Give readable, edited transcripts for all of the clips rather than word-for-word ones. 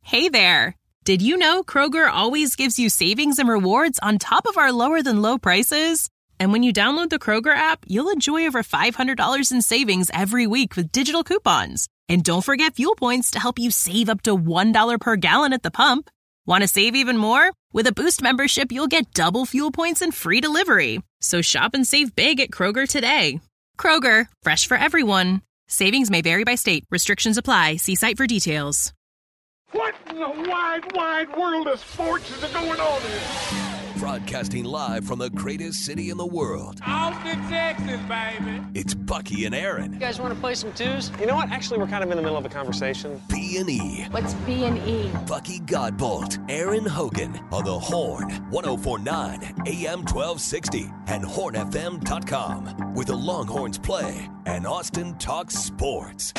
Hey there! Did you know Kroger always gives you savings and rewards on top of our lower-than-low prices? And when you download the Kroger app, you'll enjoy over $500 in savings every week with digital coupons. And don't forget fuel points to help you save up to $1 per gallon at the pump. Want to save even more? With a Boost membership, you'll get double fuel points and free delivery. So shop and save big at Kroger today. Kroger, fresh for everyone. Savings may vary by state. Restrictions apply. See site for details. What in the wide, wide world of sports is going on here? Broadcasting live from the greatest city in the world. Austin, Texas, baby. It's Bucky and Aaron. You guys want to play some twos? You know what? Actually, we're kind of in the middle of a conversation. B&E. What's B&E? Bucky Godbolt, Aaron Hogan on the Horn, 104.9 AM 1260 and hornfm.com, where the Longhorns play and Austin talks sports.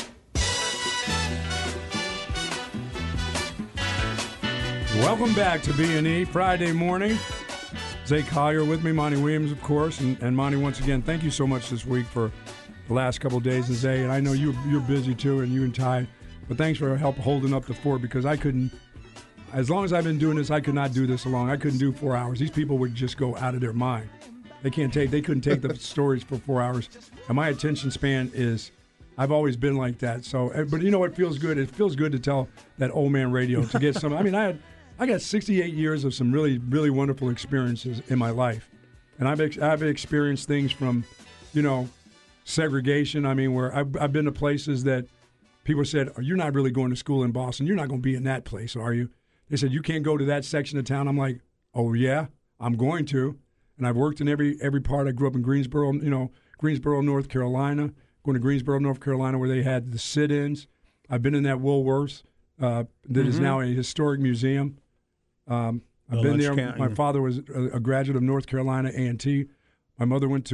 Welcome back to B&E Friday morning. Zay Collier with me, Monty Williams, of course, and Monty, once again, thank you so much this week for the last couple of days. And Zay, and I know you're busy too, and you and Ty, but thanks for help holding up the fort, because I couldn't. As long as I've been doing this, I could not do this alone. I couldn't do 4 hours. These people would just go out of their mind. They couldn't take the stories for 4 hours, and my attention span is. I've always been like that. So, but you know what feels good? It feels good to tell that old man radio to get some. I mean, I got 68 years of some really, really wonderful experiences in my life. And I've experienced things from, segregation. I mean, where I've been to places that people said, oh, you're not really going to school in Boston. You're not going to be in that place, are you? They said, you can't go to that section of town. I'm like, oh, yeah, I'm going to. And I've worked in every part. I grew up in Greensboro, Greensboro, North Carolina, going to Greensboro, North Carolina, where they had the sit-ins. I've been in that Woolworths that is now a historic museum. I've been there. My father was a graduate of North Carolina A&T. My mother went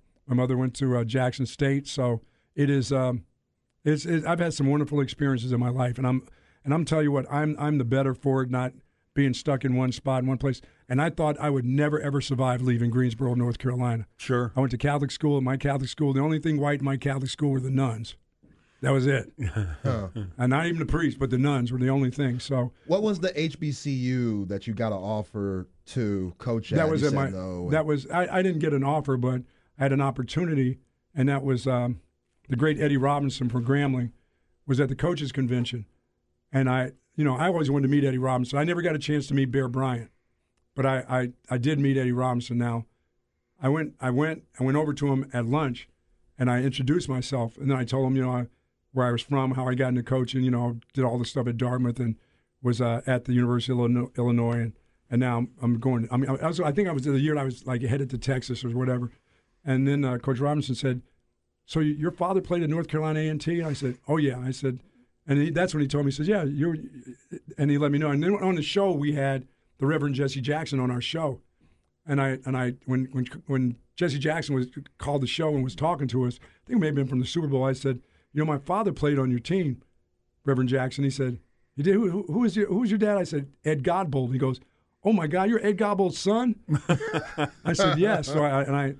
to Jackson State. So it is. I've had some wonderful experiences in my life, and I'm telling you what, I'm the better for it, not being stuck in one spot in one place. And I thought I would never ever survive leaving Greensboro, North Carolina. Sure. I went to Catholic school. In my Catholic school, the only thing white in my Catholic school were the nuns. That was it. And not even the priests, but the nuns were the only thing. So, what was the HBCU that you got an offer to coach at? That was I didn't get an offer, but I had an opportunity, and that was the great Eddie Robinson from Grambling was at the coaches convention, and I always wanted to meet Eddie Robinson. I never got a chance to meet Bear Bryant, but I did meet Eddie Robinson. Now, I went over to him at lunch, and I introduced myself, and then I told him where I was from, how I got into coaching, did all the stuff at Dartmouth and was at the University of Illinois. And now I'm going. I think I was the year I was like headed to Texas or whatever. And then Coach Robinson said, so your father played at North Carolina A&T? And I said, oh, yeah. I said, and that's when he told me, he says, yeah, and he let me know. And then on the show, we had the Reverend Jesse Jackson on our show. And when Jesse Jackson called the show and was talking to us, I think it may have been from the Super Bowl, I said, my father played on your team, Reverend Jackson. He said, you did? Who was your dad? I said, Ed Godbolt. He goes, oh my God, you're Ed Godbolt's son? I said, yes. So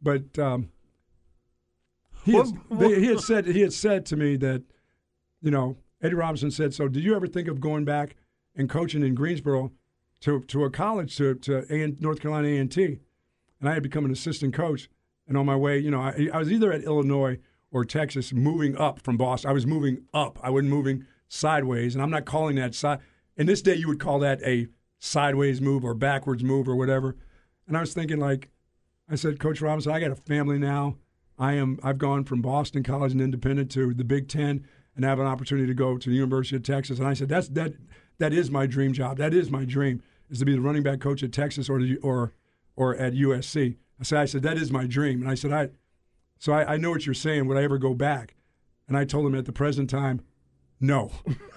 he had said to me that, Eddie Robinson said, so did you ever think of going back and coaching in Greensboro to a college, to North Carolina A&T? And I had become an assistant coach. And on my way, I was either at Illinois or Texas, moving up from Boston. I was moving up. I wasn't moving sideways. And I'm not calling that side. In this day, you would call that a sideways move or backwards move or whatever. And I was thinking, I said, Coach Robinson, I got a family now. I've gone from Boston College and Independent to the Big Ten and have an opportunity to go to the University of Texas. And I said, that is my dream job. That is my dream, is to be the running back coach at Texas or at USC. I said, that is my dream. And I said, I know what you're saying. Would I ever go back? And I told him at the present time, no.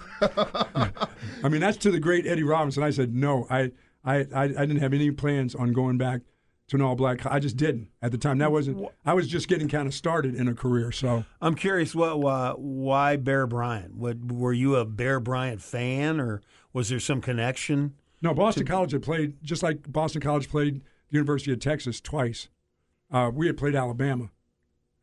I mean, that's to the great Eddie Robinson. I said, no. I didn't have any plans on going back to an all-black. I just didn't at the time. I was just getting kind of started in a career. So I'm curious, why Bear Bryant? Were you a Bear Bryant fan, or was there some connection? No, Boston College had played, just like Boston College played the University of Texas twice. We had played Alabama.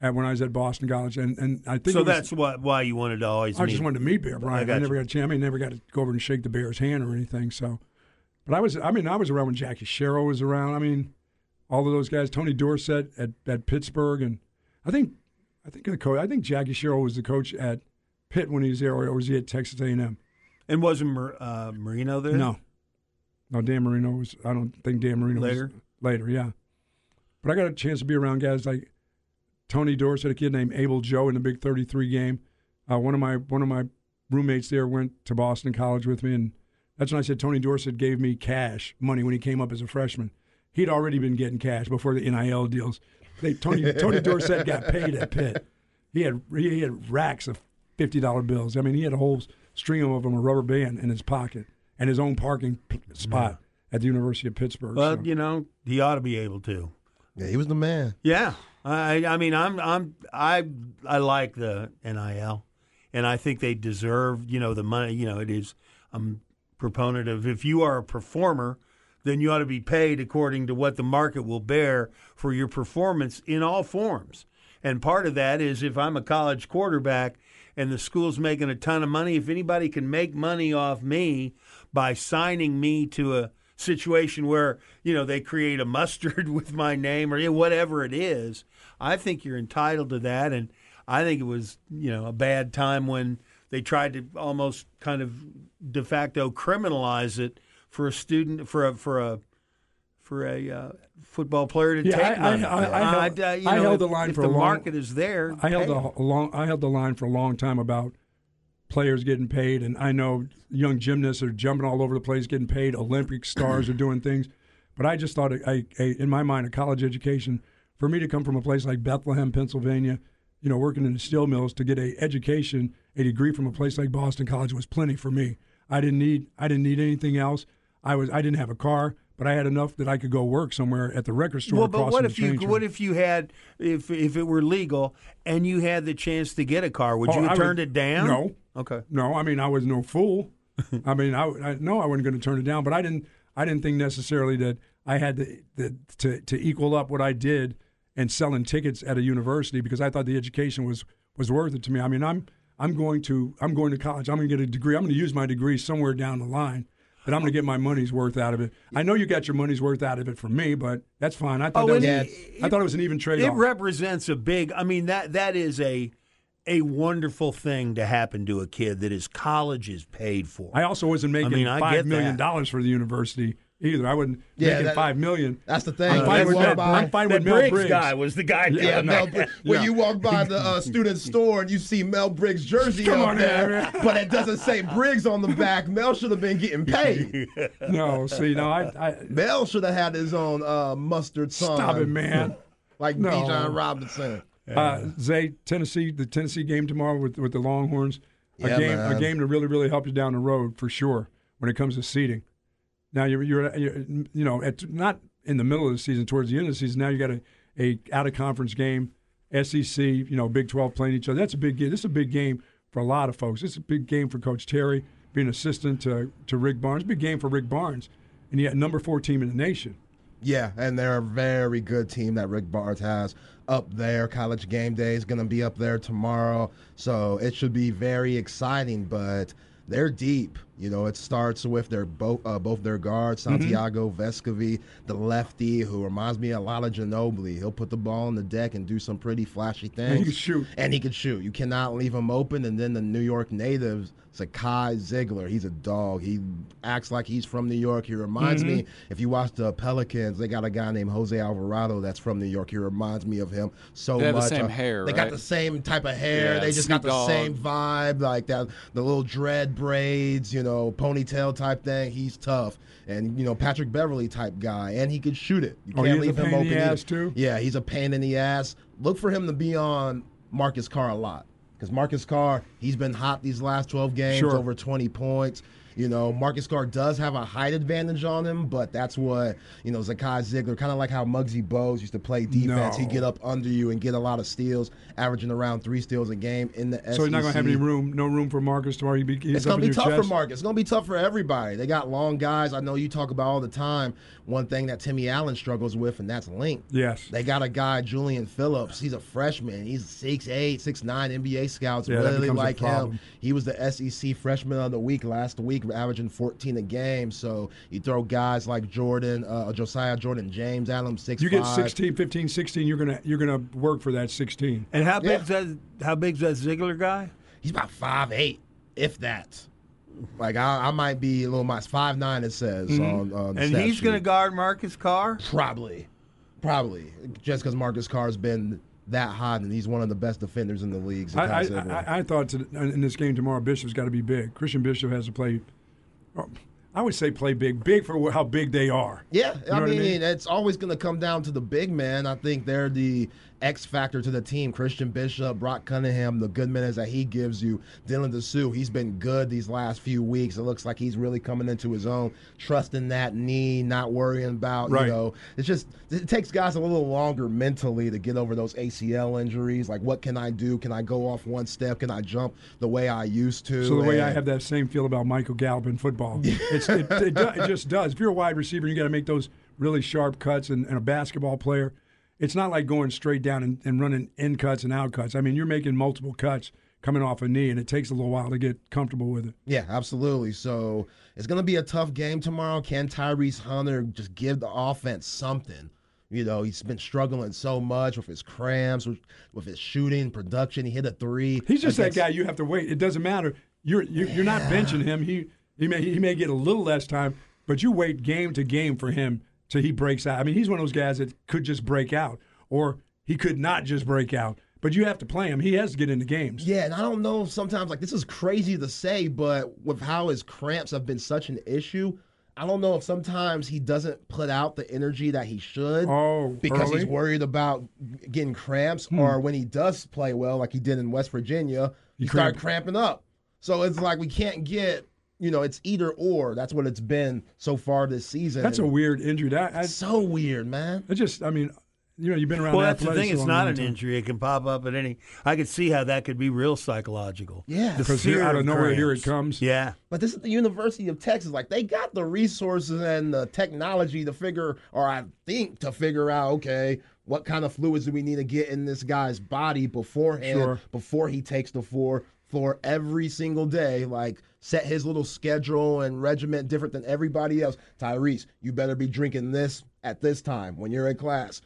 when I was at Boston College, and I think So that's why you wanted to always I meet. just wanted to meet Bear Bryant. I never got a chance. I never got to go over and shake the Bear's hand or anything. So, but I was around when Jackie Sherrill was around. I mean, all of those guys, Tony Dorsett at Pittsburgh, and I think Jackie Sherrill was the coach at Pitt when he was there, or was he at Texas A&M? And wasn't Marino there? No, Dan Marino was. I don't think Dan Marino later. Was later, yeah. But I got a chance to be around guys like Tony Dorsett, a kid named Abel Joe in the Big 33 game. One of my roommates there went to Boston College with me, and that's when I said Tony Dorsett gave me cash money when he came up as a freshman. He'd already been getting cash before the NIL deals. Tony Dorsett got paid at Pitt. He had racks of $50 bills. I mean, he had a whole string of them, a rubber band in his pocket, and his own parking spot at the University of Pittsburgh. Well, so. He ought to be able to. Yeah, he was the man. Yeah, I mean, I like the NIL, and I think they deserve the money. It is. I'm a proponent of if you are a performer, then you ought to be paid according to what the market will bear for your performance in all forms. And part of that is if I'm a college quarterback and the school's making a ton of money, if anybody can make money off me by signing me to a situation where, they create a mustard with my name or whatever it is, I think you're entitled to that. And I think it was, a bad time when they tried to almost kind of de facto criminalize it for a student, for a football player to take money. I held the line for a long. The market is there. I held the line for a long time about players getting paid, and I know young gymnasts are jumping all over the place getting paid. Olympic stars are doing things, but I just thought, in my mind, a college education for me to come from a place like Bethlehem, Pennsylvania, working in the steel mills, to get a degree from a place like Boston College was plenty for me. I didn't need anything else. I didn't have a car, but I had enough that I could go work somewhere at the record store. Well, but what if you had, if it were legal and you had the chance to get a car, would you have turned it down? No. Okay. No, I mean, I was no fool. I mean, I wasn't going to turn it down, but I didn't think necessarily that I had to equal up what I did and selling tickets at a university, because I thought the education was worth it to me. I mean, I'm going to college. I'm going to get a degree. I'm going to use my degree somewhere down the line. But I'm going to get my money's worth out of it. I know you got your money's worth out of it from me, but that's fine. I thought it was an even trade-off. It represents a big. I mean, that is a wonderful thing to happen to a kid that his college is paid for. I also wasn't making $5 million for the university either. I wasn't making $5 million. That's the thing. I'm fine with Mel Briggs. Guy was the guy. Yeah, Mel Briggs. When you walk by the student store and you see Mel Briggs' jersey up there, but it doesn't say Briggs on the back, Mel should have been getting paid. No, see, Mel should have had his own mustard son. Stop it, man. Like Bijan Robinson. Zay, the Tennessee game tomorrow with the Longhorns. A game to really, really help you down the road for sure when it comes to seeding. Now you're not in the middle of the season, towards the end of the season. Now you got a out of conference game, SEC, Big 12 playing each other. That's a big game. This is a big game for a lot of folks. It's a big game for Coach Terry, being assistant to Rick Barnes. Big game for Rick Barnes, and yet number 4 team in the nation. Yeah, and they're a very good team that Rick Barnes has up there. College Game Day is going to be up there tomorrow, so it should be very exciting, but they're deep. It starts with their both their guards, Santiago Vescovi, the lefty, who reminds me a lot of Ginobili. He'll put the ball on the deck and do some pretty flashy things. And he can shoot. You cannot leave him open. And then the New York natives, Zakai Ziegler, he's a dog. He acts like he's from New York. He reminds me, if you watch the Pelicans, they got a guy named Jose Alvarado that's from New York. He reminds me of him so much. They have the same hair, They got the same type of hair. They just got the same vibe, like that, the little dread braids, ponytail type thing. He's tough. And, Patrick Beverly type guy. And he could shoot it. You can't leave him open. He's a pain in the ass, too? Yeah, he's a pain in the ass. Look for him to be on Marcus Carr a lot. Because Marcus Carr, he's been hot these last 12 games, over 20 points. You know, Marcus Carr does have a height advantage on him, but that's what, you know, Zakai Ziegler, kind of like how Muggsy Bogues used to play defense. No. He'd get up under you and get a lot of steals, averaging around 3 steals a game in the SEC. So he's not going to have any room, no room for Marcus tomorrow. It's going to be tough for Marcus. It's going to be tough for everybody. They got long guys. I know you talk about all the time. One thing that Timmy Allen struggles with, and that's length. Yes. They got a guy, Julian Phillips. He's a freshman. He's 6'8", 6'9". NBA scouts really like him. He was the SEC Freshman of the Week last week, averaging 14 a game. So you throw guys like Josiah Jordan James, Adam 6'5". You get 16, 15, 16. You're gonna work for that 16. And how big's that Ziegler guy? He's about 5'8", if that. Like I might be a little much. 5'9" it says on the and stat he's sheet. going to guard Marcus Carr? Probably. Just because Marcus Carr's been that hot and he's one of the best defenders in the league. I thought in this game tomorrow, Bishop's got to be big. Christian Bishop has to play. I would say play big for how big they are. Yeah, You know what I mean? it's always going to come down to the big man. I think they're the X factor to the team. Christian Bishop, Brock Cunningham, the good minutes that he gives you. Dylan DeSue, he's been good these last few weeks. It looks like he's really coming into his own, trusting that knee, not worrying about, Right. you know. It's just, it takes guys a little longer mentally to get over those ACL injuries. Like, what can I do? Can I go off one step? Can I jump the way I used to? So the way I have that same feel about Michael Gallup in football, it just does. If you're a wide receiver, you got to make those really sharp cuts, and a basketball player, it's not like going straight down and running in cuts and out cuts. I mean, you're making multiple cuts coming off a knee, and it takes a little while to get comfortable with it. Yeah, absolutely. So it's going to be a tough game tomorrow. Can Tyrese Hunter just give the offense something? You know, he's been struggling so much with his cramps, with his shooting, production. He hit a 3. He's just that guy you have to wait. It doesn't matter. You're not benching him. He may get a little less time, but you wait game to game for him till he breaks out. I mean, he's one of those guys that could just break out, or he could not just break out. But you have to play him. He has to get into games. Yeah, and I don't know sometimes, like, this is crazy to say, but with how his cramps have been such an issue, I don't know if sometimes he doesn't put out the energy that he should because early? he's worried about getting cramps, or when he does play well, like he did in West Virginia, he started cramping up. So it's like we can't get, you know, it's either or. That's what it's been so far this season. That's a weird injury. So weird, man. It just, I mean, you know, you've been around. Well, that's the athletics thing. so It's long, not long an time. injury. It can pop up at any. I could see how that could be real psychological. Yeah. The Because fear out of nowhere, here cramps. it comes. Yeah. But this is the University of Texas. Like, they got the resources and the technology to figure out, okay, what kind of fluids do we need to get in this guy's body beforehand, before he takes the floor every single day. Like, set his little schedule and regiment different than everybody else. Tyrese, you better be drinking this at this time when you're in class.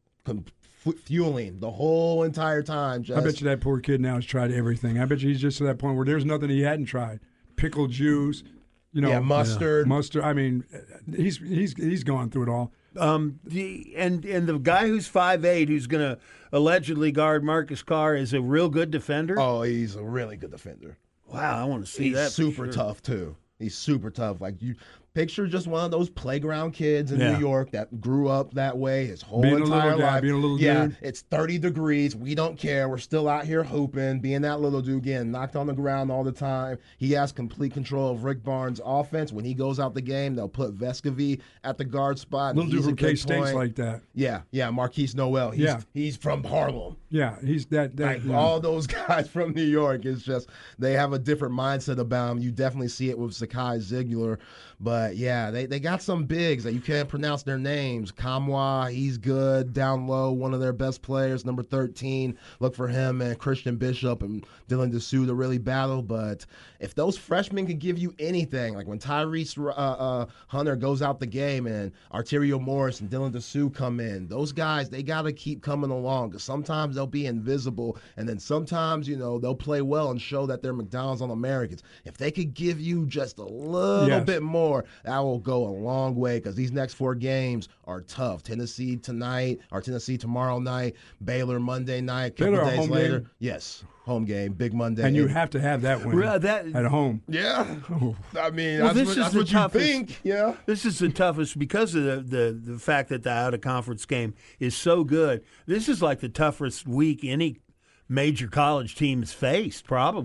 Fueling the whole entire time. I bet you that poor kid now has tried everything. I bet you he's just to that point where there's nothing he hadn't tried. Pickled juice, you know, mustard. Mustard. I mean, he's gone through it all. And the guy who's 5'8", who's going to allegedly guard Marcus Carr, is a real good defender. Oh, he's a really good defender. Wow, I want to see He's that. super tough too. He's super tough. Like, you picture just one of those playground kids in New York that grew up that way his whole being entire a little life. guy, being a little dude. It's 30 degrees. We don't care. We're still out here hooping, being that little dude, getting knocked on the ground all the time. He has complete control of Rick Barnes' offense. When he goes out the game, they'll put Vescovy at the guard spot. Little dude He's a from good K-State's point. like that. Yeah, Marquise Noel. He's from Harlem. Yeah, he's that. Like, all those guys from New York, it's just they have a different mindset about them. You definitely see it with Zakai Ziegler. But, yeah, they got some bigs that you can't pronounce their names. Kamwa, he's good. Down low, one of their best players, number 13. Look for him and Christian Bishop and Dylan DeSue to really battle. But if those freshmen can give you anything, like when Tyrese Hunter goes out the game and Arterio Morris and Dylan DeSue come in, those guys, they got to keep coming along, because sometimes they'll be invisible, and then sometimes, you know, they'll play well and show that they're McDonald's All-Americans. If they could give you just a little bit more, that will go a long way, because these next 4 games are tough. Tennessee tonight, or Tennessee tomorrow night, Baylor Monday night, a couple days later. Game? Yes, home game, big Monday. And you have to have that win at home. Yeah. I mean, Well, that's what you think. Yeah. This is the toughest because of the fact that the out-of-conference game is so good. This is like the toughest week any major college team has faced, probably.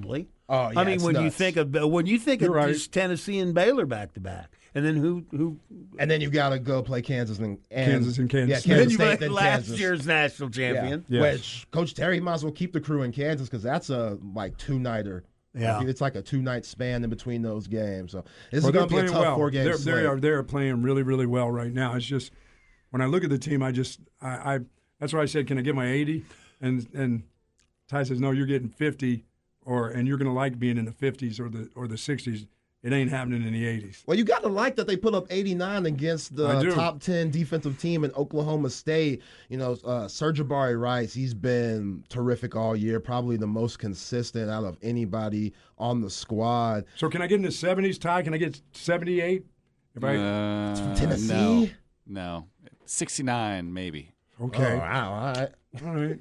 Oh, yeah, I mean, it's when you nuts. think of right. just Tennessee and Baylor back to back, and then who And then you got to go play Kansas and Kansas and Kansas. Yeah, Then then Kansas you State, play then last Kansas. year's national champion. Yeah. Which Coach Terry might as well keep the crew in Kansas because that's a two-nighter. Yeah. It's like a 2-night span in between those games. So this Well, is going to be a tough 4-game slate. They're playing really, really well right now. It's just when I look at the team, I that's why I said, can I get my 80? And Ty says, no, you're getting 50, and you're going to like being in the 50s or the 60s. It ain't happening in the 80s. Well, you got to like that they put up 89 against the top 10 defensive team in Oklahoma State. You know, Sir'Jabari Rice, he's been terrific all year, probably the most consistent out of anybody on the squad. So can I get in the 70s, Ty? Can I get 78? If I Tennessee? No. 69 maybe. okay, Oh, wow, all right. all right.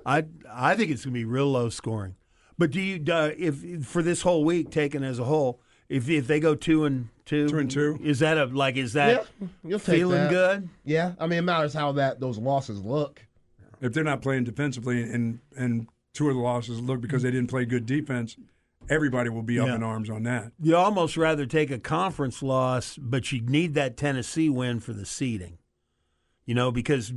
I think it's going to be real low scoring. But do you if for this whole week taken as a whole, if they go 2-2, 2-2, is that Yeah, you'll take feeling that. good? Yeah, I mean, it matters how those losses look. If they're not playing defensively and two of the losses look because they didn't play good defense, everybody will be up Yeah. in arms on that. You almost rather take a conference loss, but you need that Tennessee win for the seeding. You know, because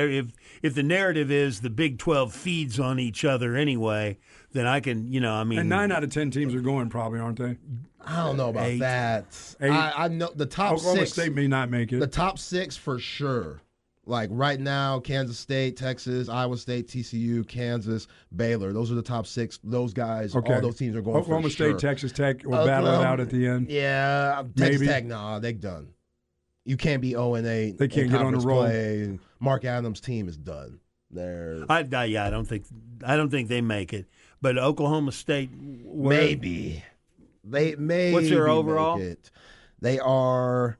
if the narrative is the Big 12 feeds on each other anyway, then I can, And 9 out of 10 teams are going probably, aren't they? I don't know about 8. that. 8. I know the top Oklahoma 6. State may not make it. The top 6 for sure. Like right now, Kansas State, Texas, Iowa State, TCU, Kansas, Baylor. Those are the top 6. Those guys, Okay. all those teams are going Oklahoma for State, sure. Texas Tech will battle it out at the end. Yeah, Texas Maybe. Tech, nah, they done. You can't be 0-8. They can't in get on the conference roll. play. Mark Adams' team is done. They're I don't think they make it. But Oklahoma State, maybe they may. What's their overall? It. They are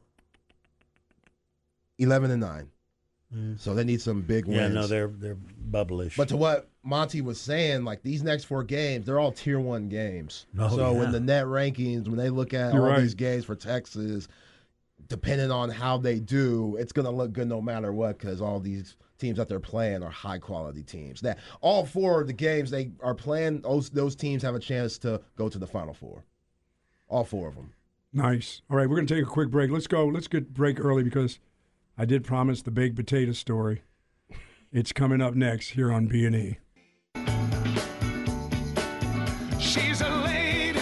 11-9. So they need some big wins. Yeah, no, they're bubblish. But to what Monty was saying, like these next 4 games, they're all Tier 1 games. Oh, so yeah. in the net rankings, when they look at You're all right. these games for Texas, depending on how they do, it's going to look good no matter what because all these teams that they're playing are high-quality teams. That all 4 of the games they are playing, those teams have a chance to go to the Final Four. All 4 of them. Nice. All right, we're going to take a quick break. Let's go. Let's get break early because I did promise the baked potato story. It's coming up next here on B&E. She's a lady.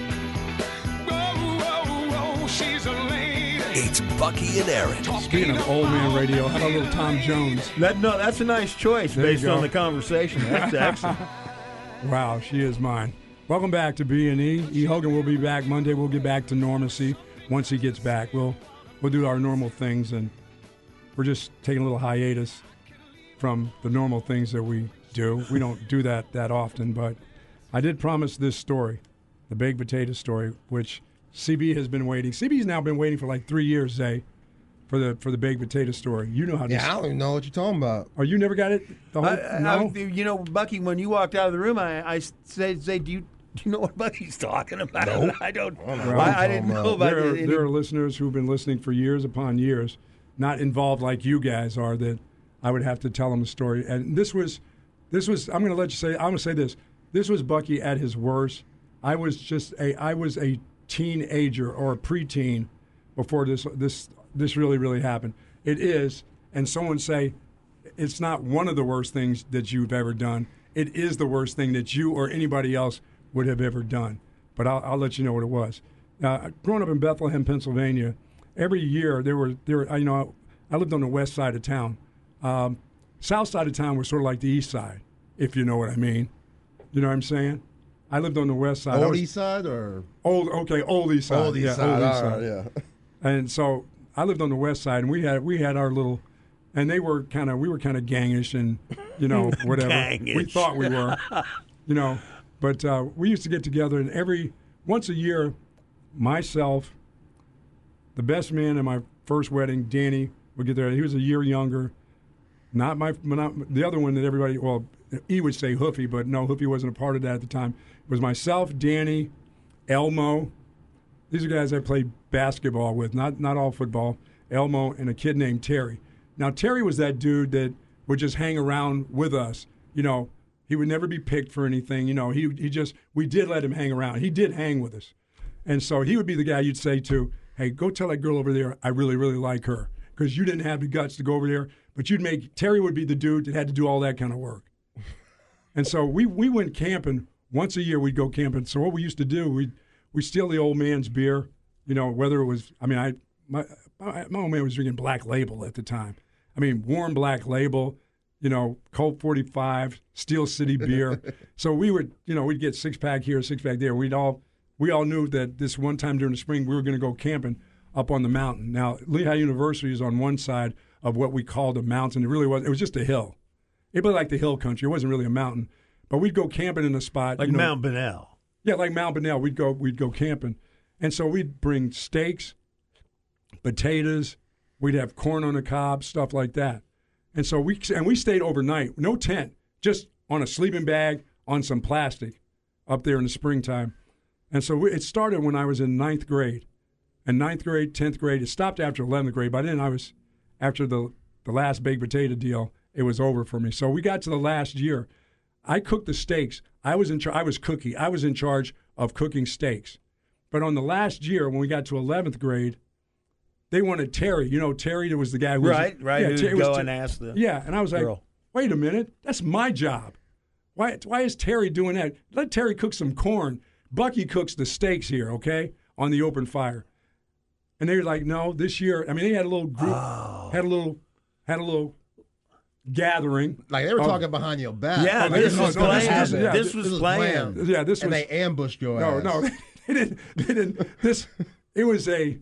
Whoa, whoa, whoa, she's a lady. It's Bucky and Aaron. Speaking of old man radio, how about little Tom Jones? that's a nice choice There you based go. on the conversation. That's excellent. Wow, she is mine. Welcome back to B&E. E. Hogan will be back Monday. We'll get back to normalcy once he gets back. We'll do our normal things, and we're just taking a little hiatus from the normal things that we do. We don't do that often, but I did promise this story, the baked potato story, which CB has been waiting. CB's now been waiting for like 3 years, Zay, for the baked potato story. You know how this. Yeah, I don't even know what you're talking about. Oh, you never got it? The whole, no? Bucky, when you walked out of the room, I said, do you know what Bucky's talking about? No. I don't. I didn't know about it. There are listeners who've been listening for years upon years, not involved like you guys are, that I would have to tell them the story. And this was. I'm going to let you say. I'm going to say this. This was Bucky at his worst. I was a teenager or a preteen before this really happened. It is, and someone say, it's not one of the worst things that you've ever done. It is the worst thing that you or anybody else would have ever done. But I'll let you know what it was. Growing up in Bethlehem, Pennsylvania, every year there were I lived on the west side of town. South side of town was sort of like the east side, if you know what I mean. You know what I'm saying? I lived on the west side. Old east side or? Old east side. Old east side. Old east All side. right, yeah. And so I lived on the west side, and we had our little, and we were kind of gangish and, whatever. Gangish. We thought we were, but we used to get together, and once a year, myself, the best man in my first wedding, Danny, would get there. He was a year younger. Not the other one that everybody, well, he would say Hoofy, but no, Hoofy wasn't a part of that at the time. It was myself, Danny, Elmo. These are guys I played basketball with, not all football. Elmo and a kid named Terry. Now, Terry was that dude that would just hang around with us, He would never be picked for anything. You know, we did let him hang around. He did hang with us. And so he would be the guy you'd say to, hey, go tell that girl over there I really, really like her. Because you didn't have the guts to go over there. But Terry would be the dude that had to do all that kind of work. And so we went camping. Once a year we'd go camping. So what we used to do, we'd steal the old man's beer. You know, whether it was, I mean, my old man was drinking Black Label at the time. I mean, warm Black Label, you know, Colt 45, Steel City beer. So we would, you know, we'd get 6-pack here, 6-pack there. We all knew that this one time during the spring we were going to go camping up on the mountain. Now, Lehigh University is on one side of what we called a mountain. It was just a hill. It was like the hill country. It wasn't really a mountain. But we'd go camping in a spot. Like Mount Bonnell. Yeah, like Mount Bonnell. We'd go camping. And so we'd bring steaks, potatoes, we'd have corn on the cob, stuff like that. And so we stayed overnight, no tent, just on a sleeping bag on some plastic up there in the springtime. And so it started when I was in 9th grade. And 9th grade, 10th grade, it stopped after 11th grade. By then after the last baked potato deal, it was over for me. So we got to the last year. I cooked the steaks. I was in charge of cooking steaks. But on the last year, when we got to 11th grade, they wanted Terry. You know, Terry was the guy who right. Yeah, who'd go and ask the and I was like, girl. Wait a minute, that's my job. Why is Terry doing that? Let Terry cook some corn. Bucky cooks the steaks here, okay, on the open fire. And they were like, no, this year. I mean, they had a little group, had a little gathering. Like they were talking behind your back. Yeah, this was planned. This was planned. Yeah, this was. And they ambushed your ass. No, they didn't. It was a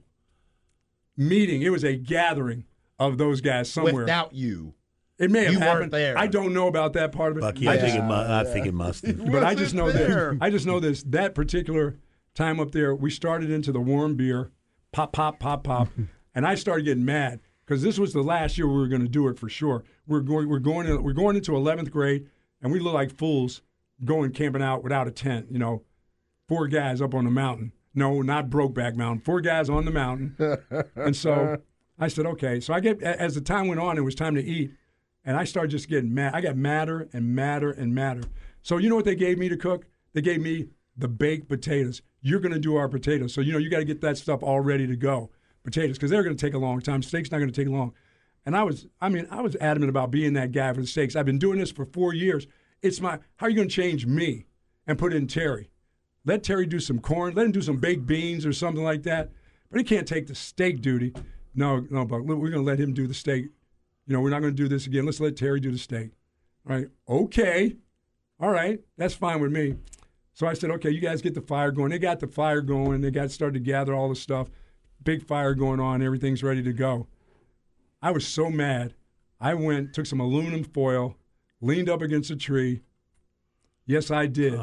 meeting. It was a gathering of those guys somewhere. Without you. It may have you happened. Weren't there. I don't know about that part of it. Bucky, I think it must have. But I just know this. I just know this. That particular time up there, we started into the warm beer, pop, pop, pop, pop, and I started getting mad because this was the last year we were going to do it for sure. We're going into 11th grade, and we look like fools going camping out without a tent. You know, 4 guys up on the mountain. No, not Brokeback Mountain. 4 guys on the mountain. And so I said, okay. So as the time went on, it was time to eat. And I started just getting mad. I got madder and madder and madder. So you know what they gave me to cook? They gave me the baked potatoes. You're going to do our potatoes. So, you know, you got to get that stuff all ready to go. Potatoes, because they're going to take a long time. Steak's not going to take long. And I was adamant about being that guy for the steaks. I've been doing this for 4 years. How are you going to change me and put in Terry? Let Terry do some corn. Let him do some baked beans or something like that. But he can't take the steak duty. No, Buck, we're going to let him do the steak. You know, we're not going to do this again. Let's let Terry do the steak. All right. Okay. All right. That's fine with me. So I said, okay, you guys get the fire going. They got the fire going. They started to gather all the stuff. Big fire going on. Everything's ready to go. I was so mad. I took some aluminum foil, leaned up against a tree. Yes, I did.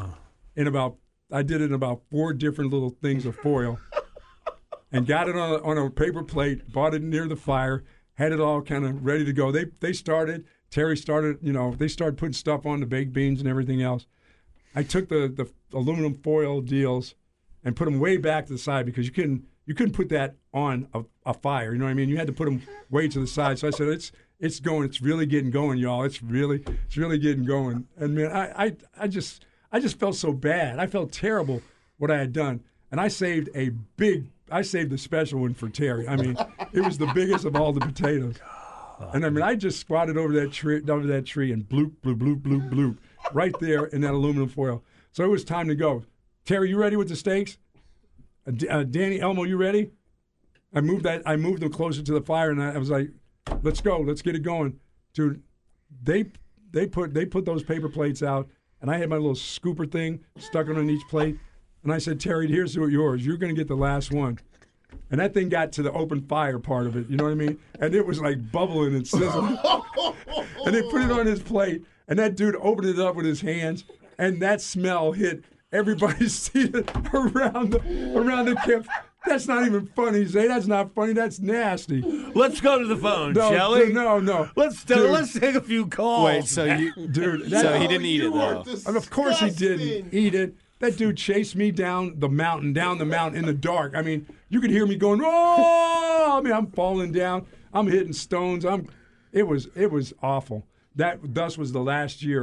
I did it in about 4 different little things of foil and got it on a paper plate, bought it near the fire, had it all kind of ready to go. Terry started, you know, they started putting stuff on the baked beans and everything else. I took the aluminum foil deals and put them way back to the side because you couldn't put that on a fire. You know what I mean? You had to put them way to the side. So I said, it's going. It's really getting going, y'all. It's really getting going. And man, I just felt so bad. I felt terrible what I had done. And I saved the special one for Terry. I mean, it was the biggest of all the potatoes. And I mean, I just squatted over that tree and bloop, bloop, bloop, bloop, bloop, right there in that aluminum foil. So it was time to go. Terry, you ready with the steaks? Danny, Elmo, you ready? I moved them closer to the fire, and I was like, let's go. Let's get it going. Dude, they put those paper plates out, and I had my little scooper thing stuck on each plate. And I said, Terry, here's yours. You're going to get the last one. And that thing got to the open fire part of it, you know what I mean? And it was like bubbling and sizzling. And they put it on his plate, and that dude opened it up with his hands, and that smell hit everybody seated around the camp. That's not even funny, Zay. That's not funny. That's nasty. Let's go to the phone, shall we? No. Let's take a few calls. Wait, so he didn't eat it, though. Of course he didn't eat it. That dude chased me down the mountain in the dark. I mean, you could hear me going, oh! I mean, I'm falling down. I'm hitting stones. It was awful. That thus was the last year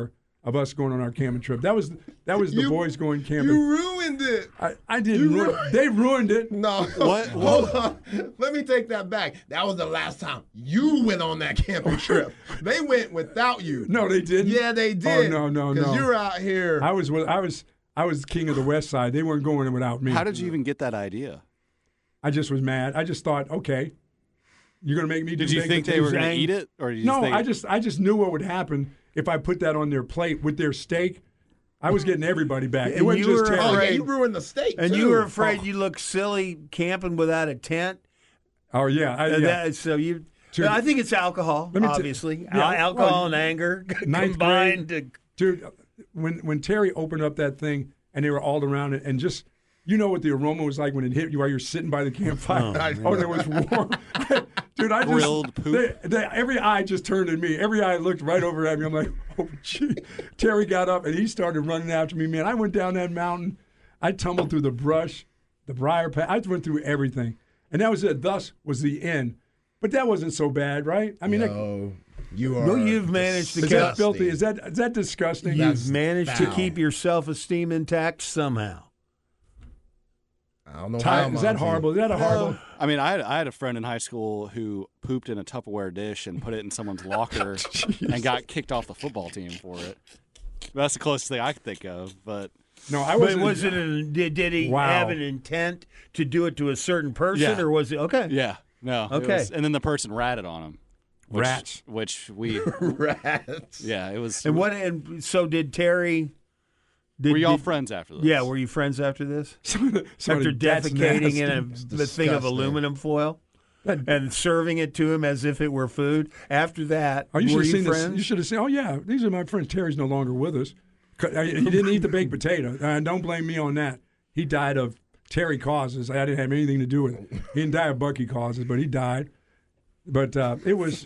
of us going on our camping trip. That was the boys going camping. You ruined it. I didn't ruin it. They ruined it. No. What? Hold on. Let me take that back. That was the last time you went on that camping trip. They went without you. No, they didn't. Yeah, they did. Oh, no. Because you're out here. I was king of the West Side. They weren't going without me. How did you even get that idea? I just was mad. I just thought, okay, you're going to make me do Did you baked think they were potatoes? going to eat it? Or did you No, think I just knew what would happen if I put that on their plate with their steak. I was getting everybody back. It And wasn't you just were Terry. Oh, yeah, you ruined the steak, And too. you were afraid you looked silly camping without a tent. Oh, yeah. So you. Dude, I think it's alcohol, let me obviously. Yeah, Alcohol well, and anger ninth combined. Dude, when Terry opened up that thing and they were all around it and just, you know what the aroma was like when it hit you while you're sitting by the campfire? Oh, and it was warm. Dude, I just. Grilled poop? Every eye just turned at me. Every eye looked right over at me. I'm like, oh, gee. Terry got up and he started running after me, man. I went down that mountain. I tumbled through the brush, the briar patch. I went through everything. And that was it. Thus was the end. But that wasn't so bad, right? I mean, No, you are. No, you've managed to is that filthy? Is that disgusting? You've managed to foul. keep your self-esteem intact somehow. I don't know Ty, how. is that horrible? Is that a horrible? I mean, I had a friend in high school who pooped in a Tupperware dish and put it in someone's locker and got kicked off the football team for it. That's the closest thing I could think of. But No, I But wasn't. did he Wow. have an intent to do it to a certain person, Yeah. or was it okay? yeah, no. it Okay. was- and then the person ratted on him. Rats. Which we, Rats. yeah, it was. And so did Terry? Were y'all friends after this? Yeah, were you friends after this? Somebody- After that's defecating in nasty. the thing of disgusting. aluminum foil That- and serving it to him as if it were food. After that, Oh, you should were have you seen friends? this. You should have seen. Oh yeah, these are my friends. Terry's no longer with us. He didn't eat the baked potato. Don't blame me on that. He died of Terry causes. I didn't have anything to do with it. He didn't die of Bucky causes, but he died. But that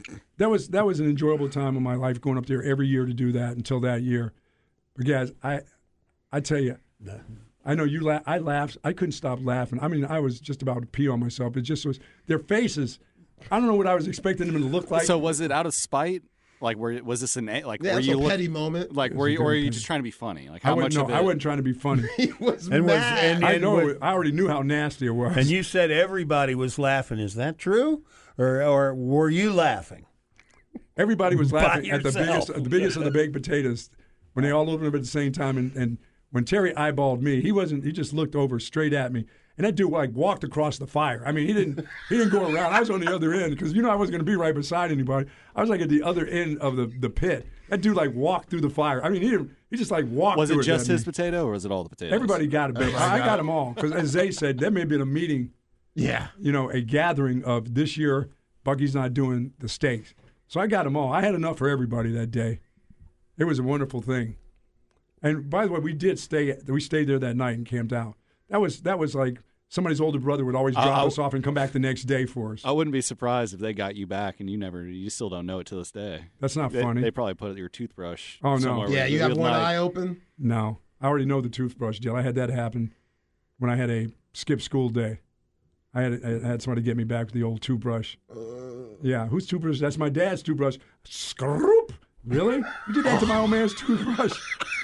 was an enjoyable time in my life going up there every year to do that until that year. But guys, I tell you, I know you laugh. I laughed. I couldn't stop laughing. I mean, I was just about to pee on myself. It just was their faces. I don't know what I was expecting them to look like. So was it out of spite? Like, was this like? Yeah, were it's you a petty moment. Like, or are you just trying to be funny? Like, how much of it? I wasn't trying to be funny. He was And was- mad. and- I know. I already knew how nasty it was. And you said everybody was laughing. Is that true, or were you laughing? Everybody was By laughing at yourself. the biggest of the baked potatoes when they all opened up at the same time. And when Terry eyeballed me, he just looked over straight at me. And that dude walked across the fire. I mean, he didn't go around. I was on the other end because I wasn't going to be right beside anybody. I was at the other end of the pit. That dude walked through the fire. I mean, he just walked. Was through it just at his me. potato, or was it all the potatoes? Everybody got a bit. I got them all because, as Zay said, there may have been a meeting. Yeah. A gathering of this year. Bucky's not doing the steaks, so I got them all. I had enough for everybody that day. It was a wonderful thing. And by the way, we stayed there that night and camped out. That was like somebody's older brother would always drop us off and come back the next day for us. I wouldn't be surprised if they got you back and you still don't know it to this day. That's not funny. They probably put your toothbrush. Oh, no. somewhere Yeah, where you it have would one like- eye open. No, I already know the toothbrush deal. I had that happen when I had a skip school day. I had somebody get me back with the old toothbrush. Yeah, whose toothbrush? That's my dad's toothbrush. Scroop. Really? You did that to my old man's toothbrush?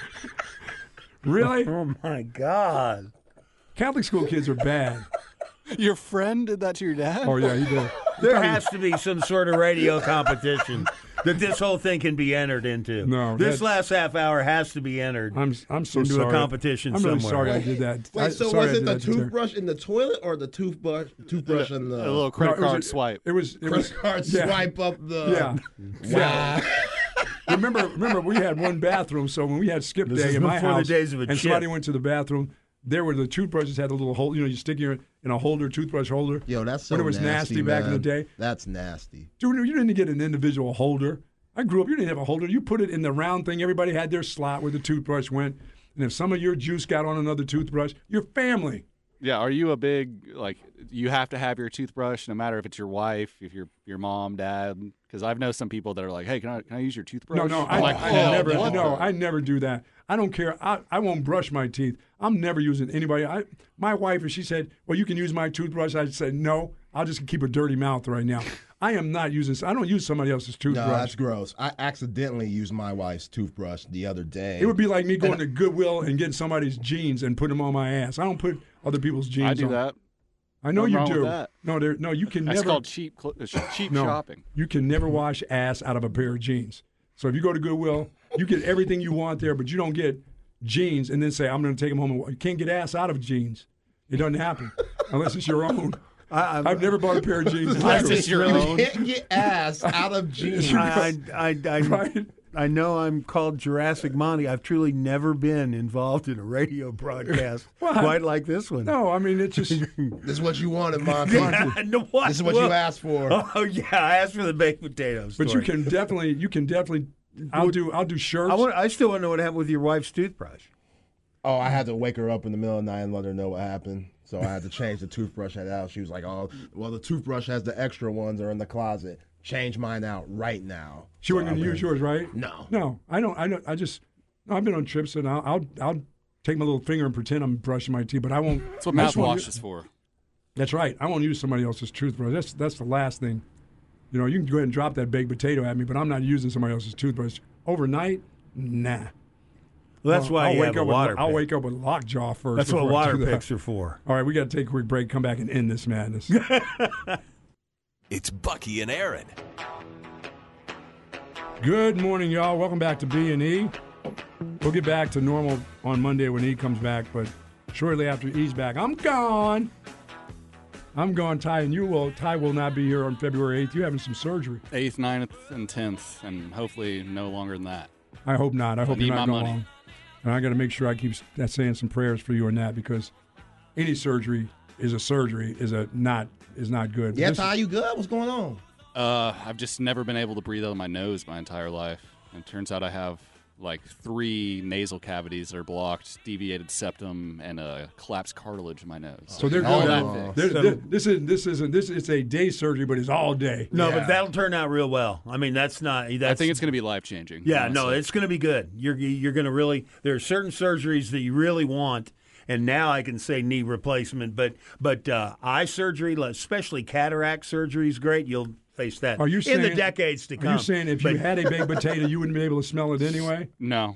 Really? Oh my God! Catholic school kids are bad. Your friend did that to your dad? Oh yeah, he did. There has to be some sort of radio competition that this whole thing can be entered into. No, this that's- last half hour has to be entered. I'm so into sorry. a competition I'm really somewhere. sorry I did that. Wait, so sorry was I it did the that to Terry. toothbrush in the toilet or the toothbrush in the A little credit No, it was card a- swipe. It was credit card yeah. swipe up the? Yeah. Wow. Remember, we had one bathroom, so when we had skip This day is in my before the house, days of a and chip. somebody went to the bathroom, there were the toothbrushes had a little hole. You stick your in a holder, toothbrush holder. Yo, that's so when it was nasty back in the man. day. That's nasty. Dude, you didn't get an individual holder. I grew up, you didn't have a holder. You put it in the round thing. Everybody had their slot where the toothbrush went. And if some of your juice got on another toothbrush, your family. Yeah, are you a big, you have to have your toothbrush no matter if it's your wife, if your mom, dad? Because I've known some people that are like, hey, can I use your toothbrush? No, I'm like, I never do that. I don't care. I won't brush my teeth. I'm never using anybody. My wife, if she said, well, you can use my toothbrush, I'd say, no, I'll just keep a dirty mouth right now. I am not using. I don't use somebody else's toothbrush. No, that's gross. I accidentally used my wife's toothbrush the other day. It would be like me going to Goodwill and getting somebody's jeans and putting them on my ass. I don't put other people's jeans I do on. that. I know Nothing you wrong with do. that. No, you can That's never. called cheap No, shopping. you can never wash ass out of a pair of jeans. So if you go to Goodwill, you get everything you want there, but you don't get jeans and then say, I'm going to take them home. You can't get ass out of jeans. It doesn't happen unless it's your own. I've never bought a pair of jeans. Unless it's your own. You can't get ass out of jeans. Right? I know I'm called Jurassic Monty. I've truly never been involved in a radio broadcast quite like this one. No, I mean, it's just. This is what you wanted, Monty. No, what? This is what you asked for. Oh yeah, I asked for the baked potatoes. But you can definitely. I'll do shirts. I still want to know what happened with your wife's toothbrush. Oh, I had to wake her up in the middle of the night and let her know what happened. So I had to change the toothbrush out. She was like, "Oh, well, the toothbrush has the extra ones are in the closet. Change mine out right now." She wasn't going to use yours, right? No. I don't. I've been on trips and I'll take my little finger and pretend I'm brushing my teeth, but I won't. That's what mouthwash is for. That's right. I won't use somebody else's toothbrush. That's the last thing. You know, you can go ahead and drop that baked potato at me, but I'm not using somebody else's toothbrush overnight. Nah. Well, that's why you have a water pick. I'll wake up with lockjaw first. That's what before I water do that. picks are for. All right, we got to take a quick break. Come back and end this madness. It's Bucky and Aaron. Good morning, y'all. Welcome back to B&E. We'll get back to normal on Monday when E comes back, but shortly after E's back, I'm gone. Ty, and Ty will not be here on February 8th. You're having some surgery. 8th, 9th, and 10th, and hopefully no longer than that. I hope not. I hope need you're not my going money. long. And I got to make sure I keep saying some prayers for you on that, because any surgery is not good. Yeah, Ty, you good? What's going on? I've just never been able to breathe out of my nose my entire life. And it turns out I have like 3 nasal cavities that are blocked, deviated septum, and a collapsed cartilage in my nose. So they're All good. that This is a day surgery, but it's all day. No, Yeah. but that'll turn out real well. I mean, that's not. I That's, think it's going to be life-changing. Yeah, no, honestly. it's going to be good. You're going to really. There are certain surgeries that you really want, and now I can say knee replacement. But eye surgery, especially cataract surgery, is great. You'll face that Are you in the saying- decades to come. Are you saying if you had a baked potato, you wouldn't be able to smell it anyway? No.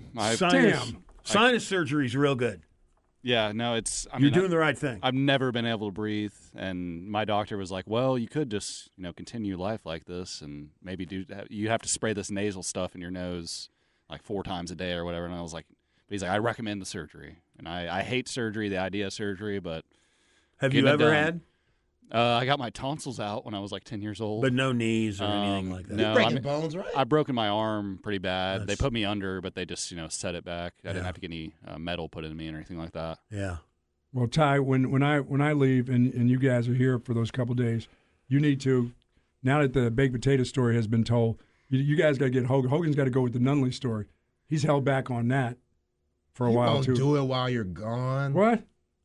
Sinus surgery is real good. Yeah, no, it's... You're doing the right thing. I've never been able to breathe, and my doctor was like, well, you could just, continue life like this, and maybe you have to spray this nasal stuff in your nose like 4 times a day or whatever. And I was like, but he's like, I recommend the surgery. And I hate surgery, the idea of surgery, but... Have you ever had? I got my tonsils out when I was like 10 years old. But no knees or anything like that. No, Breaking bones, right? I've broken my arm pretty bad. They That's- put me under, but they just, set it back. I didn't Yeah. have to get any metal put in me or anything like that. Yeah. Well, Ty, when I leave and you guys are here for those couple days, you need to, now that the baked potato story has been told, you guys got to get Hogan. Hogan's got to go with the Nunley story. He's held back on that for a You while won't too. do it while you're gone. What?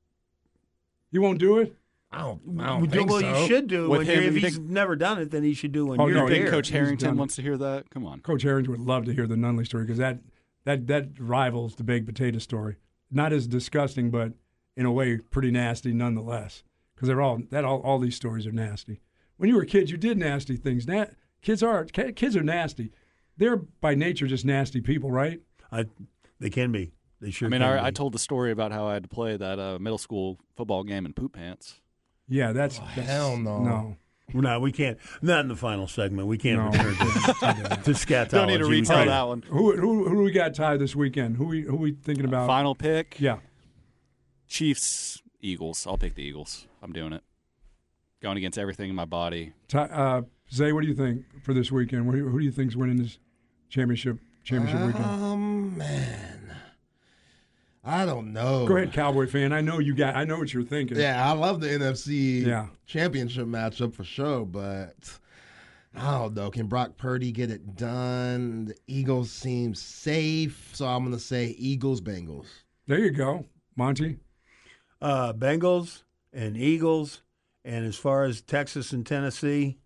You won't do it? I don't think Well, so. you should do it. With When him, if you he's think- never done it, then he should do it when Oh, you're no, You he- think there. Coach He's Harrington done it. wants to hear that? Come on. Coach Harrington would love to hear the Nunley story, because that rivals the baked potato story. Not as disgusting, but in a way pretty nasty nonetheless. Because all these stories are nasty. When you were kids, you did nasty things. Kids are nasty. They're by nature just nasty people, right? They can be. They sure I mean, can I be. told the story about how I had to play that middle school football game in poop pants. Yeah, that's hell no. No. No, we can't. Not in the final segment. We can't No. return to scatology. Don't need to We retell can't. that one. Who do we got, Ty, this weekend? Who we thinking about? Final pick, Yeah. Chiefs, Eagles. I'll pick the Eagles. I'm doing it. Going against everything in my body. Zay, what do you think for this weekend? Who do you think's winning this championship weekend? Man. I don't know. Go ahead, Cowboy fan. I know what you're thinking. Yeah, I love the NFC Yeah. championship matchup for sure, but I don't know. Can Brock Purdy get it done? The Eagles seem safe, so I'm going to say Eagles-Bengals. There you go, Monty. Bengals and Eagles, and as far as Texas and Tennessee,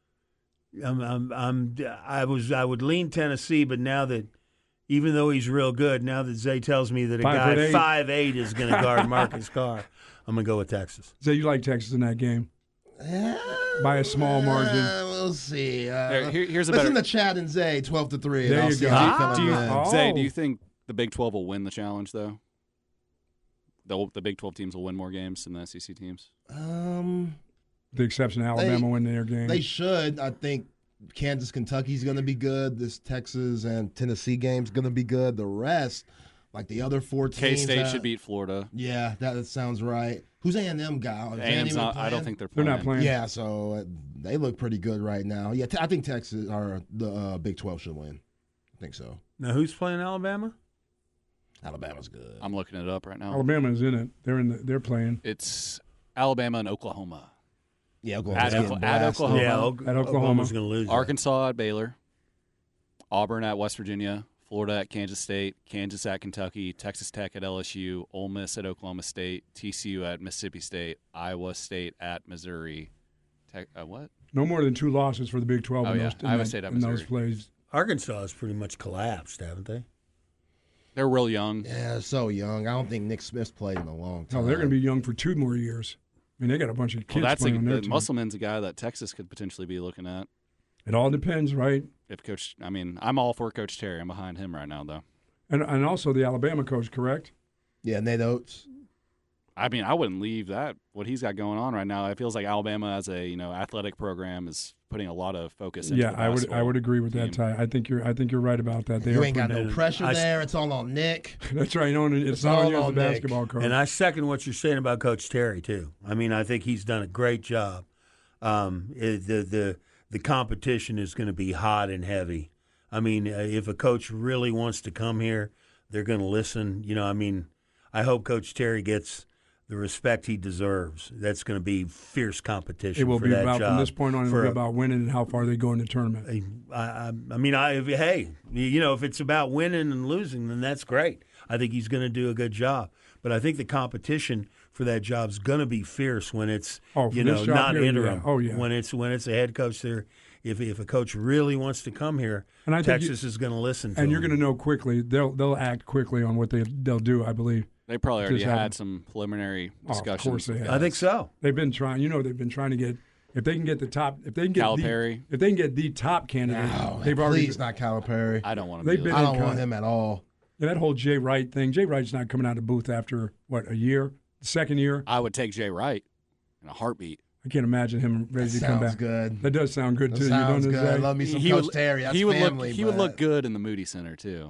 I would lean Tennessee, but now that even though he's real good, now that Zay tells me that a guy 5'8" 5'8" is going to guard Marcus Carr, I'm going to go with Texas. Zay, you like Texas in that game by a small margin. We'll see. Here's a listen better. to Chad and Zay, 12-3. There I'll you see go. how they feel in Zay, Oh. do you think the Big 12 will win the challenge though? The Big 12 teams will win more games than the SEC teams. The exception of Alabama winning their game. They should. I think Kansas, Kentucky's going to be good. This Texas and Tennessee game's going to be good. The rest, like the other 4 teams. K-State should beat Florida. Yeah, that sounds right. Who's A&M guy? Is A&M's A&M not. I don't playing? think they're They're playing. not playing. Yeah, so they look pretty good right now. Yeah, I think Texas or the Big 12 should win. I think so. Now, who's playing Alabama? Alabama's good. I'm looking it up right now. Alabama is in it. They're playing. It's Alabama and Oklahoma. Yeah, Oklahoma's At getting Oklahoma. blasted. Yeah, At Oklahoma. Oklahoma's going to lose. that. Arkansas at Baylor, Auburn at West Virginia, Florida at Kansas State, Kansas at Kentucky, Texas Tech at LSU, Ole Miss at Oklahoma State, TCU at Mississippi State, Iowa State at Missouri. What? No more than 2 losses for the Big 12 Oh, in, yeah. those, in, Iowa that- State at in those Missouri. plays. Arkansas has pretty much collapsed, haven't they? They're real young. Yeah, they're so young. I don't think Nick Smith's played in a long time. No, they're going to be young for 2 more years. I mean, they got a bunch of kids Well, that's playing on their team. Musselman's a guy that Texas could potentially be looking at. It all depends, right? If Coach, I mean, I'm all for Coach Terry. I'm behind him right now, though. And also the Alabama coach, correct? Yeah, Nate Oates. I mean, I wouldn't leave that. What he's got going on right now, it feels like Alabama as a athletic program is putting a lot of focus into Yeah, the I basketball would agree with that, team. Ty. I think you're right about that. They You are ain't got no putting- pressure there. It's all on Nick. That's right. It's It's not all on you as a on Nick. basketball coach. And I second what you're saying about Coach Terry too. I mean, I think he's done a great job. The competition is going to be hot and heavy. I mean, if a coach really wants to come here, they're going to listen. I mean, I hope Coach Terry gets the respect he deserves. That's going to be fierce competition. it will for be that about job. from this point on. It'll For be a- about winning and how far they go in the tournament. If it's about winning and losing, then that's great. I think he's going to do a good job. But I think the competition for that job is going to be fierce when it's Oh, for this job not here, interim. yeah. Oh, yeah. When it's a head coach there, if a coach really wants to come here, And I think Texas is going to listen to And him. you're going to know quickly. They'll act quickly on what they'll do. I believe. They probably already Just haven't- had some preliminary Oh, of discussions. course they have. I think so. They've been trying. They've been trying to get. If they can get the top, if they can get Calipari. if they can get the top candidate, Oh, they've already. please not Calipari. I don't want to They've be been there. I don't in want con- him at all. Yeah, that whole Jay Wright thing. Jay Wright's not coming out of the booth after a year, second year. I would take Jay Wright in a heartbeat. I can't imagine him ready to come Sounds back. good. That does sound good That too. sounds you don't good. say? Love me some He Coach would- Terry. That's he would family. look. He would but- look good in the Moody Center too.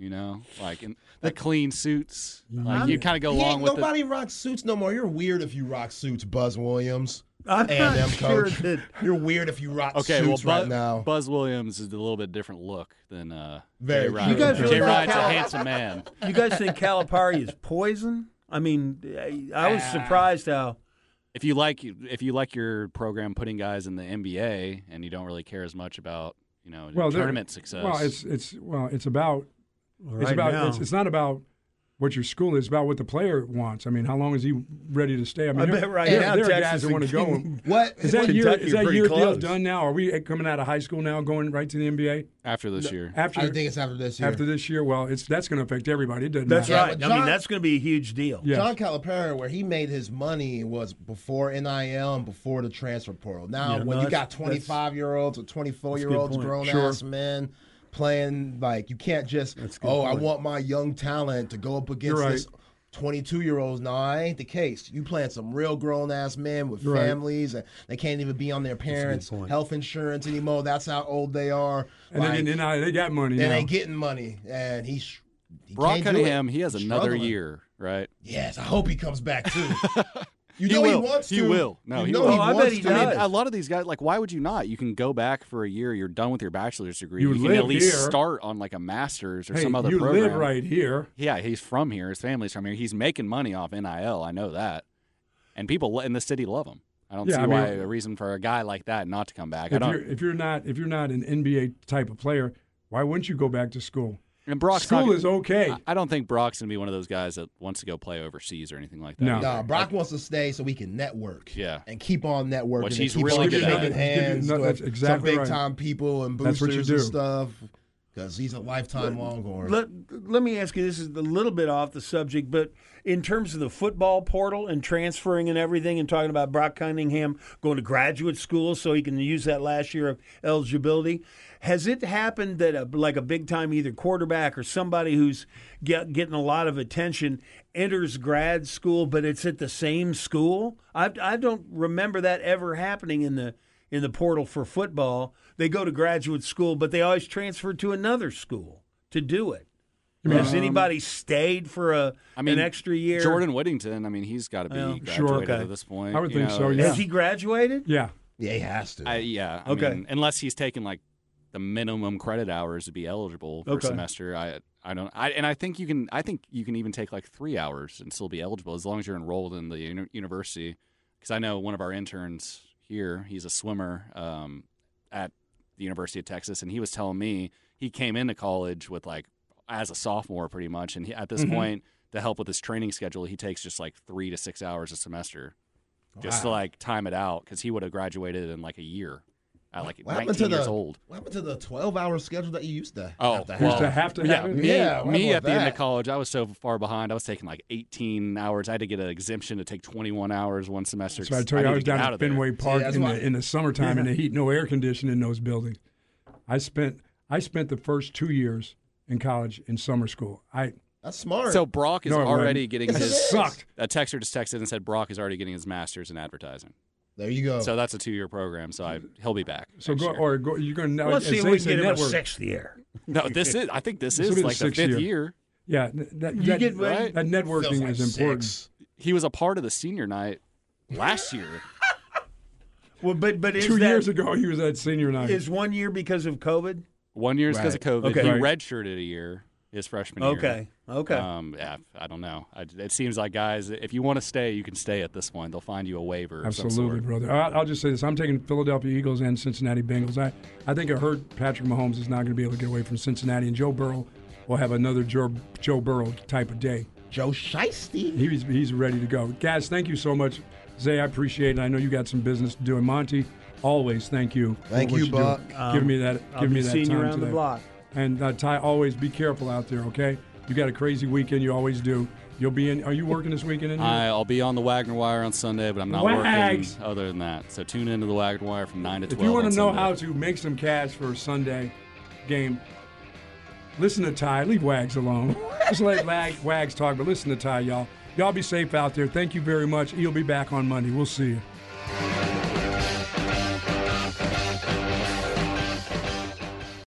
Like in the clean suits. Like you kind of go He along ain't with nobody rocks suits no more. You're weird if you rock suits, Buzz Williams. I'm And not them sure coach. that You're weird if you rock Okay, well, suits right now. Buzz Williams is a little bit different look than Very Jay true. Wright. You guys really Jay think Wright's a Cal- handsome man. you guys think Calipari is poison? I mean, I was surprised how. If you like your program putting guys in the NBA and you don't really care as much about tournament success. Well, it's about Right now, it's not about what your school is. It's about what the player wants. I mean, how long is he ready to stay? I mean, I there- bet right there, now there are Texas guys that and want to go. What? Is that Kentucky are pretty year deal close. done now? Are we coming out of high school now, going right to the NBA after this year. after I think it's after this year. after this year? Well, that's going to affect everybody. It doesn't that's matter. right. but I mean, John- that's going to be a huge deal. Yeah. John Calipari, where he made his money was before NIL and before the transfer portal. Now, Yeah, when no, you got that's- 25-year-olds or 24-year-olds, point. grown-ass men playing, like, you can't just, That's a good I point. want my young talent to go up against You're right. this 22-year-olds. No, that ain't the case. You playing some real grown-ass men with You're right. families, and they can't even be on their parents' point. health insurance anymore. That's how old they are. And Like, then they got money and now. they getting money, and he Brock can't do it. Cunningham, he has another Struggling. year, right? Yes, I hope he comes back too. You He know will. he wants to. He will. No, you he know will. he Oh, I wants bet he to. I mean, does. a lot of these guys, like, why would you not? You can go back for a year. You're done with your bachelor's degree. You can live at least here. start on like a master's or Hey, some other you program. live right here. Yeah, he's from here. His family's from here. He's making money off NIL. I know that, and people in the city love him. I don't Yeah, see I why mean, a reason for a guy like that not to come back. I don't. If you're not an NBA type of player, why wouldn't you go back to school? And Brock's School not, is okay. I don't think Brock's gonna be one of those guys that wants to go play overseas or anything like that. No. either. No, Brock wants to stay so we can network. Yeah. And keep on networking. Which and he's keep really on good at. shaking hands No, with that's exactly some right. big time people and That's what you boosters do. and stuff. because he's a lifetime Longhorn. Let me ask you, this is a little bit off the subject, but in terms of the football portal and transferring and everything and talking about Brock Cunningham going to graduate school so he can use that last year of eligibility, has it happened that a big-time either quarterback or somebody who's getting a lot of attention enters grad school, but it's at the same school? I don't remember that ever happening in the portal for football. They go to graduate school, but they always transfer to another school to do it. Has anybody stayed for an extra year? Jordan Whittington, he's got to be graduated at this point. I would think so, yeah. Has he graduated? Yeah. Yeah, he has to. Okay. Unless he's taken the minimum credit hours to be eligible for a semester. I think you can. I think you can even take 3 hours and still be eligible as long as you're enrolled in the university. Because I know one of our interns here, he's a swimmer at the University of Texas, and he was telling me he came into college with as a sophomore pretty much, and at this point, to help with his training schedule, he takes just 3 to 6 hours a semester, just to time it out, because he would have graduated in a year at 19 years old. What happened to the 12-hour schedule that you used to have to have it? Me at the end of college, I was so far behind. I was taking 18 hours. I had to get an exemption to take 21 hours one semester. So I told you I was down at Fenway Park in the summertime in the heat, no air conditioning in those buildings. I spent the first 2 years in college in summer school. That's smart. So Brock is already getting his. Sucked. A texter just texted and said Brock is already getting his master's in advertising. There you go. So that's a 2-year program. So he'll be back. So you're going to let's see if we can get him a 6th year. No, I think this is the 5th year. Yeah, that networking is important. He was a part of the senior night last year. Well, but is 2 years ago he was at senior night. Is 1 year because of COVID? 1 year is because of COVID. Okay. He redshirted a year his freshman year. Okay. Yeah, I don't know. It seems like, guys, if you want to stay, you can stay at this point. They'll find you a waiver. Absolutely, brother. I'll just say this. I'm taking Philadelphia Eagles and Cincinnati Bengals. I think it hurt Patrick Mahomes is not going to be able to get away from Cincinnati, and Joe Burrow will have another Joe Burrow type of day. Joe Shiesty. He's ready to go. Guys, thank you so much. Zay, I appreciate it. I know you got some business to do. And Monty, always thank you. Thank you, Buck. Give me that seeing time you around today. the block. And Ty, always be careful out there, okay? You got a crazy weekend. You always do. You'll be in. Are you working this weekend? I'll be on the Wagner Wire on Sunday, but I'm not working other than that. So tune into the Wagner Wire from 9 to 12. If you want to know how to make some cash for a Sunday game, listen to Ty. Leave Wags alone. Just let Wags talk, but listen to Ty, y'all. Y'all be safe out there. Thank you very much. He'll be back on Monday. We'll see you.